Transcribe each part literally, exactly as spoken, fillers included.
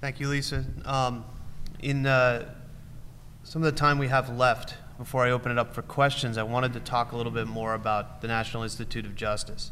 Thank you, Lisa. Um, in uh, some of the time we have left before I open it up for questions, I wanted to talk a little bit more about the National Institute of Justice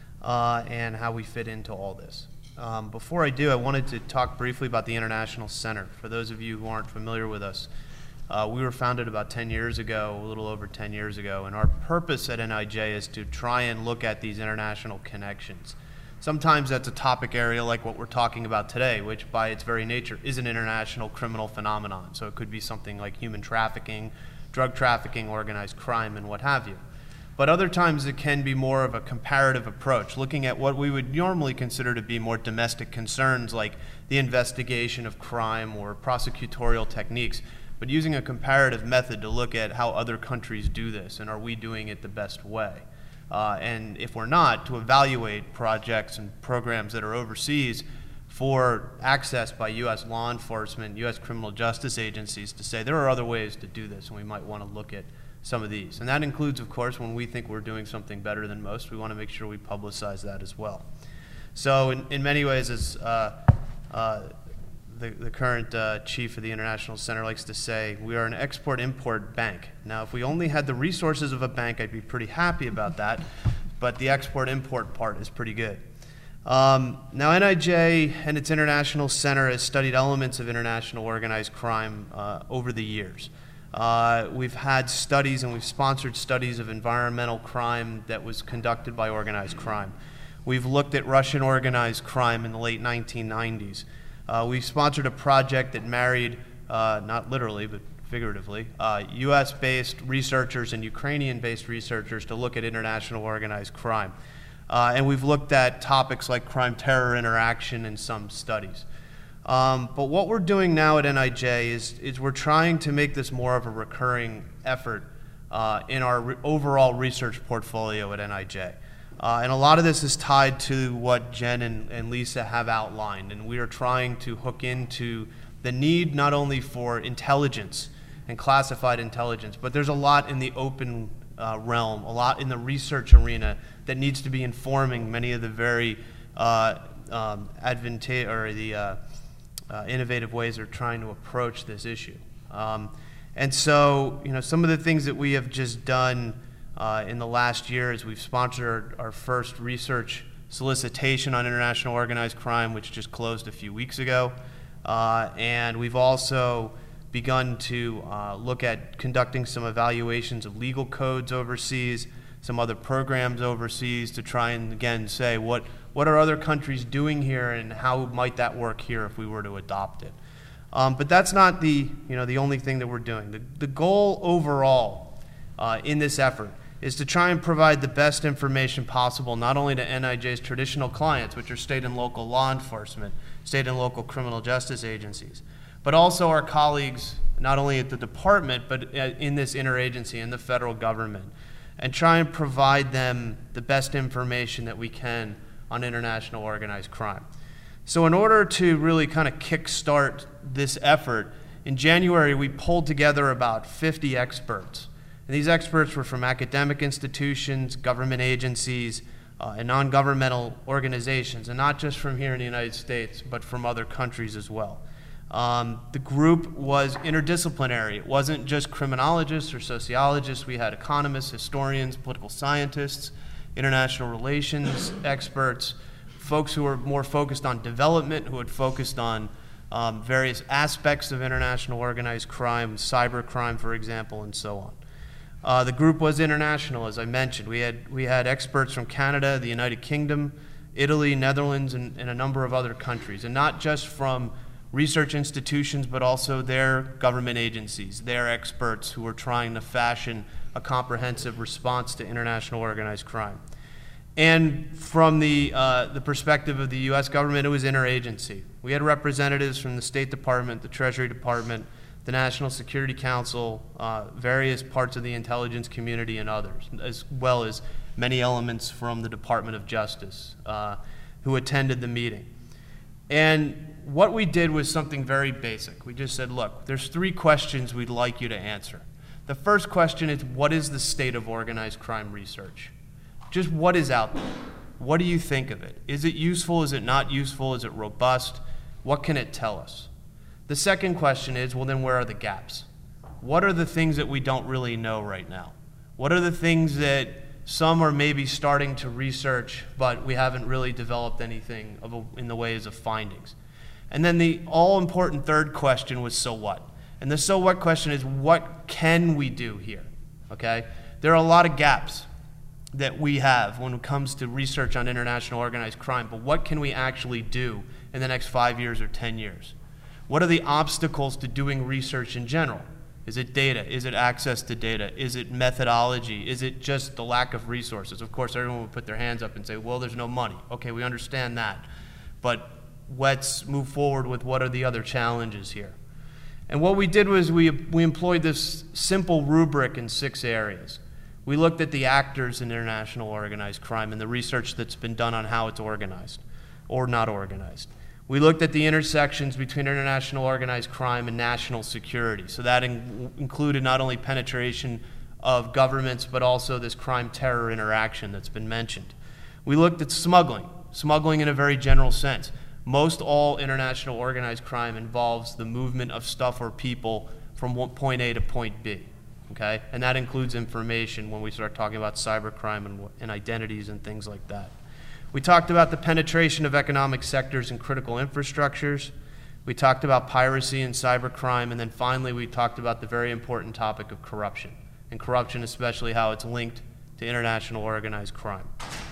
uh, and how we fit into all this. Um, before I do, I wanted to talk briefly about the International Center. For those of you who aren't familiar with us, uh, we were founded about ten years ago, a little over ten years ago, and our purpose at N I J is to try and look at these international connections. Sometimes that's a topic area like what we're talking about today, which by its very nature is an international criminal phenomenon. So it could be something like human trafficking, drug trafficking, organized crime, and what have you. But other times it can be more of a comparative approach, looking at what we would normally consider to be more domestic concerns like the investigation of crime or prosecutorial techniques, but using a comparative method to look at how other countries do this and are we doing it the best way. Uh, and if we're not, to evaluate projects and programs that are overseas for access by U S law enforcement, U S criminal justice agencies to say there are other ways to do this and we might want to look at some of these. And that includes, of course, when we think we're doing something better than most, we want to make sure we publicize that as well. So in, in many ways, as uh, uh, the, the current uh, chief of the International Center likes to say, we are an export-import bank. Now, if we only had the resources of a bank, I'd be pretty happy about that, but the export-import part is pretty good. Um, now, N I J and its International Center has studied elements of international organized crime uh, over the years. Uh, we've had studies and we've sponsored studies of environmental crime that was conducted by organized crime. We've looked at Russian organized crime in the late nineteen nineties. Uh, we sponsored a project that married, uh, not literally, but figuratively, uh, U S-based researchers and Ukrainian-based researchers to look at international organized crime. Uh, and we've looked at topics like crime-terror interaction in some studies. Um, but what we're doing now at N I J is, is we're trying to make this more of a recurring effort uh, in our re overall research portfolio at N I J. Uh, and a lot of this is tied to what Jen and, and Lisa have outlined, and we are trying to hook into the need not only for intelligence and classified intelligence, but there's a lot in the open uh, realm, a lot in the research arena that needs to be informing many of the very uh, um, advantageous or the uh, uh, innovative ways they're trying to approach this issue. Um, and so, you know, some of the things that we have just done Uh, in the last year is we've sponsored our first research solicitation on international organized crime, which just closed a few weeks ago. Uh, and we've also begun to uh, look at conducting some evaluations of legal codes overseas, some other programs overseas to try and, again, say what, what are other countries doing here and how might that work here if we were to adopt it. Um, but that's not the, you know, the only thing that we're doing. The, the goal overall uh, in this effort is to try and provide the best information possible, not only to N I J's traditional clients, which are state and local law enforcement, state and local criminal justice agencies, but also our colleagues, not only at the department, but in this interagency, in the federal government, and try and provide them the best information that we can on international organized crime. So in order to really kind of kickstart this effort, in January we pulled together about fifty experts. And these experts were from academic institutions, government agencies, uh, and non-governmental organizations, and not just from here in the United States, but from other countries as well. Um, the group was interdisciplinary. It wasn't just criminologists or sociologists. We had economists, historians, political scientists, international relations experts, folks who were more focused on development, who had focused on um, various aspects of international organized crime, cybercrime, for example, and so on. Uh, the group was international, as I mentioned. We had, we had experts from Canada, the United Kingdom, Italy, Netherlands, and, and a number of other countries. And not just from research institutions, but also their government agencies, their experts who were trying to fashion a comprehensive response to international organized crime. And from the, uh, the perspective of the U S government, it was interagency. We had representatives from the State Department, the Treasury Department, the National Security Council, uh, various parts of the intelligence community, and others, as well as many elements from the Department of Justice uh, who attended the meeting. And what we did was something very basic. We just said, look, there's three questions we'd like you to answer. The first question is, what is the state of organized crime research? Just what is out there? What do you think of it? Is it useful? Is it not useful? Is it robust? What can it tell us? The second question is, well, then where are the gaps? What are the things that we don't really know right now? What are the things that some are maybe starting to research, but we haven't really developed anything of a, in the ways of findings? And then the all-important third question was, so what? And the so what question is, what can we do here? Okay? There are a lot of gaps that we have when it comes to research on international organized crime, but what can we actually do in the next five years or ten years? What are the obstacles to doing research in general? Is it data? Is it access to data? Is it methodology? Is it just the lack of resources? Of course, everyone would put their hands up and say, well, there's no money. Okay, we understand that. But let's move forward with what are the other challenges here. And what we did was we, we employed this simple rubric in six areas. We looked at the actors in international organized crime and the research that's been done on how it's organized or not organized. We looked at the intersections between international organized crime and national security. So that in, included not only penetration of governments, but also this crime-terror interaction that's been mentioned. We looked at smuggling, smuggling in a very general sense. Most all international organized crime involves the movement of stuff or people from point A to point B, okay? And that includes information when we start talking about cybercrime and, and identities and things like that. We talked about the penetration of economic sectors and critical infrastructures. We talked about piracy and cybercrime, and then finally we talked about the very important topic of corruption, and corruption especially how it's linked to international organized crime.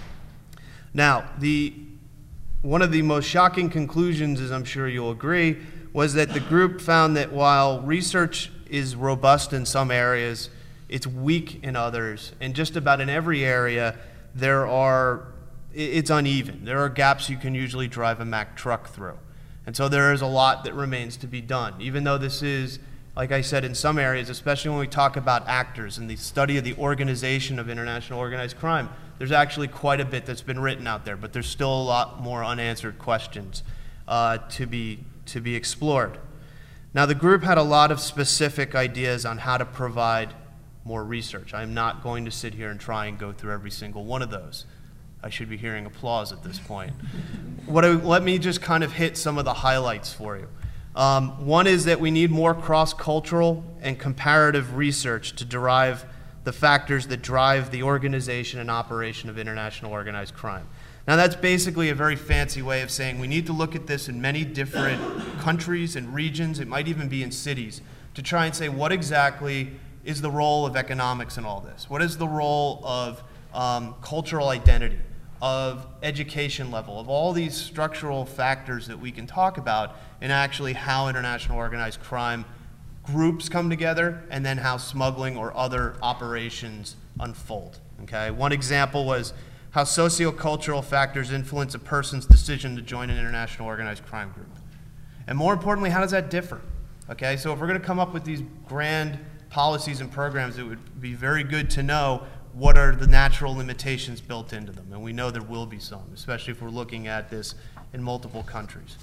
Now, the one of the most shocking conclusions, as I'm sure you'll agree, was that the group found that while research is robust in some areas, it's weak in others, and just about in every area there are, it's uneven. There are gaps you can usually drive a Mack truck through. And so there is a lot that remains to be done, even though this is, like I said, in some areas, especially when we talk about actors and the study of the organization of international organized crime, there's actually quite a bit that's been written out there, but there's still a lot more unanswered questions uh, to be, to be explored. Now, the group had a lot of specific ideas on how to provide more research. I'm not going to sit here and try and go through every single one of those. I should be hearing applause at this point. What I, let me just kind of hit some of the highlights for you. Um, one is that we need more cross-cultural and comparative research to derive the factors that drive the organization and operation of international organized crime. Now, that's basically a very fancy way of saying we need to look at this in many different countries and regions, it might even be in cities, to try and say what exactly is the role of economics in all this? What is the role of um, cultural identity, of education level, of all these structural factors that we can talk about in actually how international organized crime groups come together and then how smuggling or other operations unfold, okay? One example was how sociocultural factors influence a person's decision to join an international organized crime group. And more importantly, how does that differ, okay? So if we're gonna come up with these grand policies and programs, it would be very good to know what are the natural limitations built into them, and we know there will be some, especially if we're looking at this in multiple countries.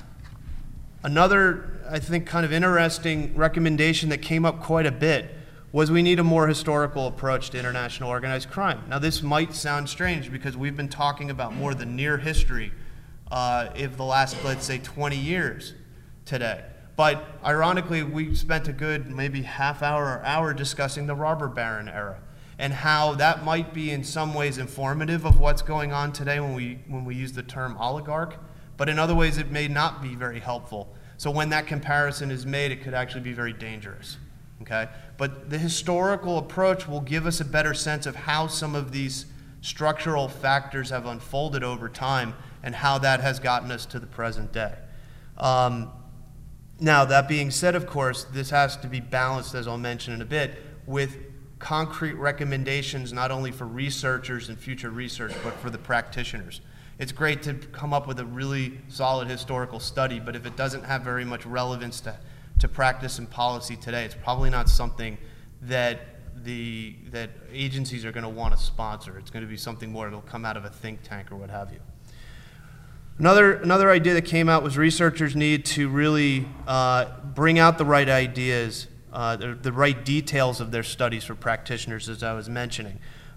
Another, I think, kind of interesting recommendation that came up quite a bit was we need a more historical approach to international organized crime. Now, this might sound strange because we've been talking about more the near history uh, of the last, let's say, twenty years today. But ironically, we spent a good maybe half hour or hour discussing the robber baron era and how that might be in some ways informative of what's going on today when we, when we use the term oligarch. But in other ways, it may not be very helpful. So when that comparison is made, it could actually be very dangerous, okay? But the historical approach will give us a better sense of how some of these structural factors have unfolded over time and how that has gotten us to the present day. Um, now, that being said, of course, this has to be balanced, as I'll mention in a bit, with concrete recommendations not only for researchers and future research, but for the practitioners. It's great to come up with a really solid historical study, but if it doesn't have very much relevance to, to practice and policy today, it's probably not something that the that agencies are going to want to sponsor. It's going to be something more that'll come out of a think tank or what have you. Another, another idea that came out was researchers need to really uh, bring out the right ideas, uh, the, the right details of their studies for practitioners, as I was mentioning.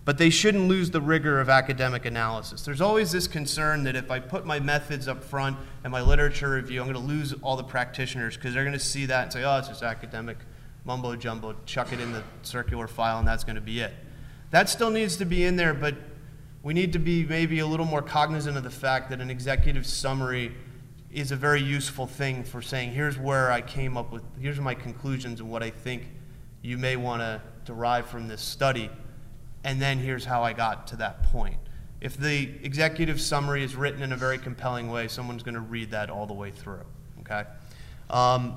but they shouldn't lose the rigor of academic analysis. There's always this concern that if I put my methods up front and my literature review, I'm going to lose all the practitioners because they're going to see that and say, oh, it's just academic mumbo jumbo, chuck it in the circular file and that's going to be it. That still needs to be in there, but we need to be maybe a little more cognizant of the fact that an executive summary is a very useful thing for saying, here's where I came up with, here's my conclusions and what I think you may want to derive from this study, and then here's how I got to that point. If the executive summary is written in a very compelling way, someone's going to read that all the way through, okay? Um,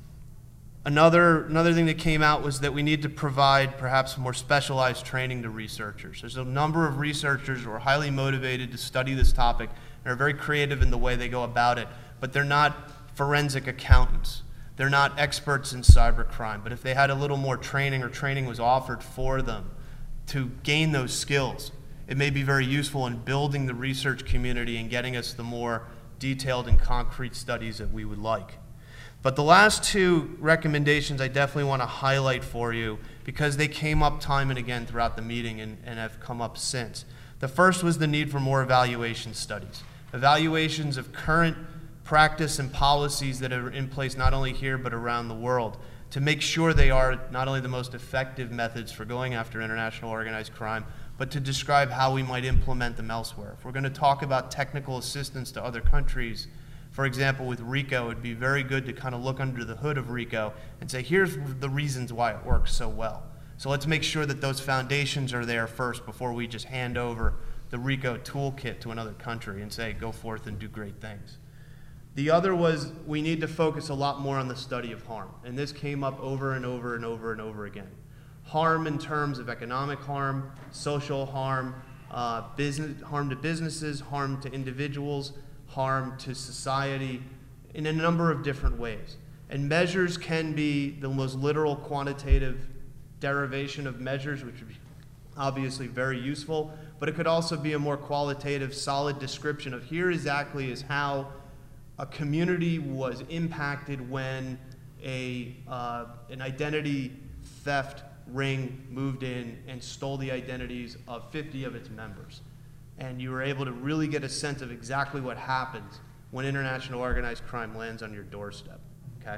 Another, another thing that came out was that we need to provide perhaps more specialized training to researchers. There's a number of researchers who are highly motivated to study this topic and are very creative in the way they go about it, but they're not forensic accountants. They're not experts in cybercrime, but if they had a little more training or training was offered for them to gain those skills, it may be very useful in building the research community and getting us the more detailed and concrete studies that we would like. But the last two recommendations I definitely want to highlight for you because they came up time and again throughout the meeting and, and have come up since. The first was the need for more evaluation studies. Evaluations of current practice and policies that are in place not only here but around the world to make sure they are not only the most effective methods for going after international organized crime, but to describe how we might implement them elsewhere. If we're going to talk about technical assistance to other countries, for example, with RICO, it'd be very good to kind of look under the hood of RICO and say, here's the reasons why it works so well. So let's make sure that those foundations are there first before we just hand over the RICO toolkit to another country and say, go forth and do great things. The other was we need to focus a lot more on the study of harm. And this came up over and over and over and over again. Harm in terms of economic harm, social harm, uh, business, harm to businesses, harm to individuals, harm to society in a number of different ways. And measures can be the most literal quantitative derivation of measures, which would be obviously very useful, but it could also be a more qualitative, solid description of here exactly is how a community was impacted when a, uh, an identity theft ring moved in and stole the identities of fifty of its members. And you were able to really get a sense of exactly what happens when international organized crime lands on your doorstep, okay?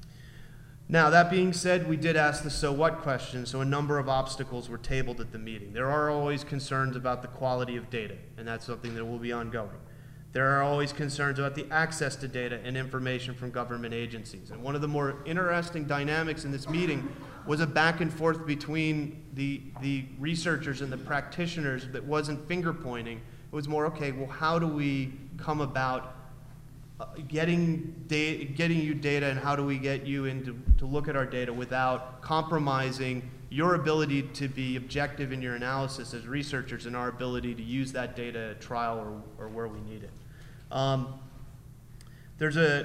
Now, that being said, we did ask the so what question, so a number of obstacles were tabled at the meeting. There are always concerns about the quality of data, and that's something that will be ongoing. There are always concerns about the access to data and information from government agencies. And one of the more interesting dynamics in this meeting was a back and forth between the, the researchers and the practitioners that wasn't finger pointing. It was more, okay, well, how do we come about uh, getting, da getting you data, and how do we get you in to, to look at our data without compromising your ability to be objective in your analysis as researchers and our ability to use that data at trial or, or where we need it. Um, there's a,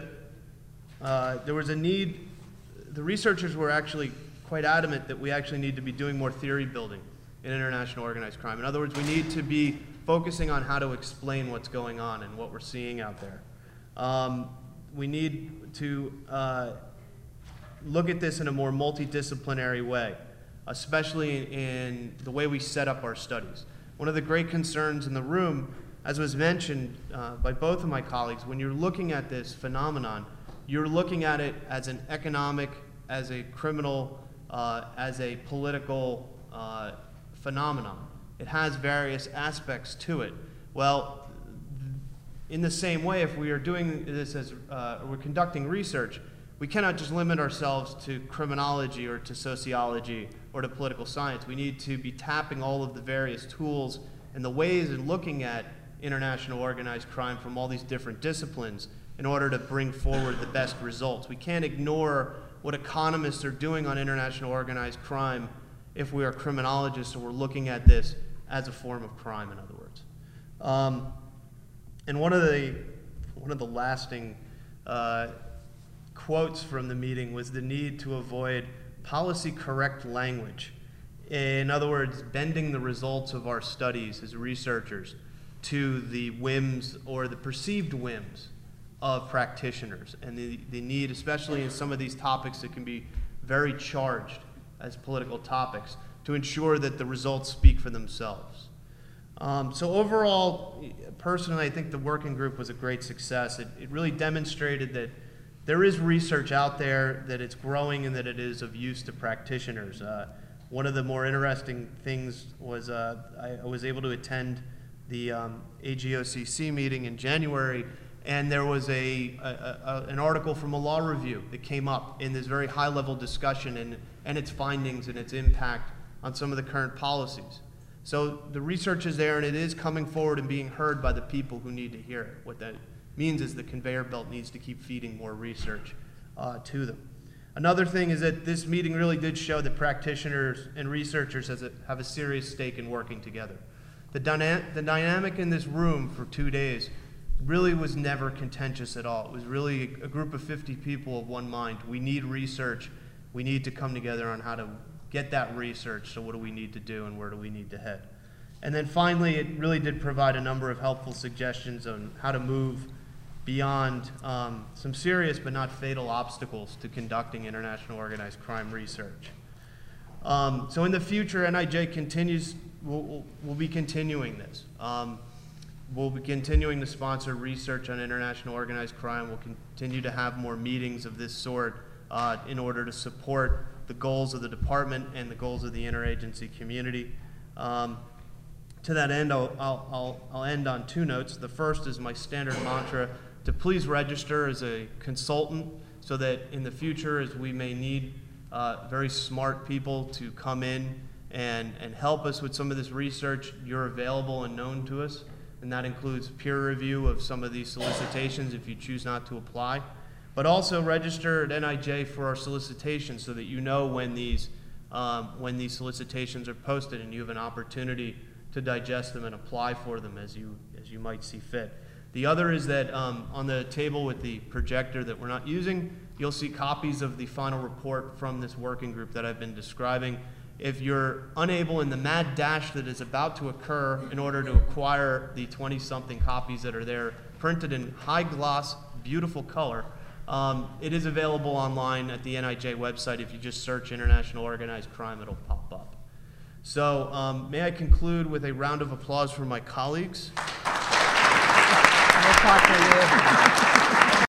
uh, there was a need, the researchers were actually quite adamant that we actually need to be doing more theory building in international organized crime. In other words, we need to be focusing on how to explain what's going on and what we're seeing out there. Um, we need to uh, look at this in a more multidisciplinary way, especially in, in the way we set up our studies. One of the great concerns in the room, as was mentioned uh, by both of my colleagues, when you're looking at this phenomenon, you're looking at it as an economic, as a criminal, uh, as a political uh, phenomenon. It has various aspects to it. Well, in the same way, if we are doing this as, uh, we're conducting research, we cannot just limit ourselves to criminology or to sociology or to political science. We need to be tapping all of the various tools and the ways in looking at international organized crime from all these different disciplines in order to bring forward the best results. We can't ignore what economists are doing on international organized crime if we are criminologists and we're looking at this as a form of crime, in other words. Um, and one of the, one of the lasting uh, quotes from the meeting was the need to avoid policy correct language. In other words, bending the results of our studies as researchers to the whims or the perceived whims of practitioners, and the, the need, especially in some of these topics that can be very charged as political topics, to ensure that the results speak for themselves. Um, so overall, personally, I think the working group was a great success. It, it really demonstrated that there is research out there, that it's growing, and that it is of use to practitioners. Uh, one of the more interesting things was uh, I, I was able to attend the um, A G O C C meeting in January, and there was a, a, a an article from a law review that came up in this very high-level discussion and, and its findings and its impact on some of the current policies. So the research is there, and it is coming forward and being heard by the people who need to hear it. What that means is the conveyor belt needs to keep feeding more research uh, to them. Another thing is that this meeting really did show that practitioners and researchers has a, have a serious stake in working together. The, dyna the dynamic in this room for two days really was never contentious at all. It was really a group of fifty people of one mind. We need research. We need to come together on how to get that research. So what do we need to do and where do we need to head? And then finally, it really did provide a number of helpful suggestions on how to move beyond um, some serious but not fatal obstacles to conducting international organized crime research. Um, so in the future, N I J continues, we'll, we'll be continuing this. Um, we'll be continuing to sponsor research on international organized crime. We'll continue to have more meetings of this sort uh, in order to support the goals of the department and the goals of the interagency community. Um, to that end, I'll, I'll, I'll, I'll end on two notes. The first is my standard mantra, to please register as a consultant so that in the future, as we may need uh, very smart people to come in and, and help us with some of this research, you're available and known to us. And that includes peer review of some of these solicitations if you choose not to apply. But also register at N I J for our solicitations so that you know when these, um, when these solicitations are posted and you have an opportunity to digest them and apply for them as you, as you might see fit. The other is that um, on the table with the projector that we're not using, you'll see copies of the final report from this working group that I've been describing. If you're unable in the mad dash that is about to occur in order to acquire the twenty-something copies that are there, printed in high gloss, beautiful color, um, it is available online at the N I J website. If you just search International Organized Crime, it'll pop up. So um, may I conclude with a round of applause for my colleagues? We'll talk to you.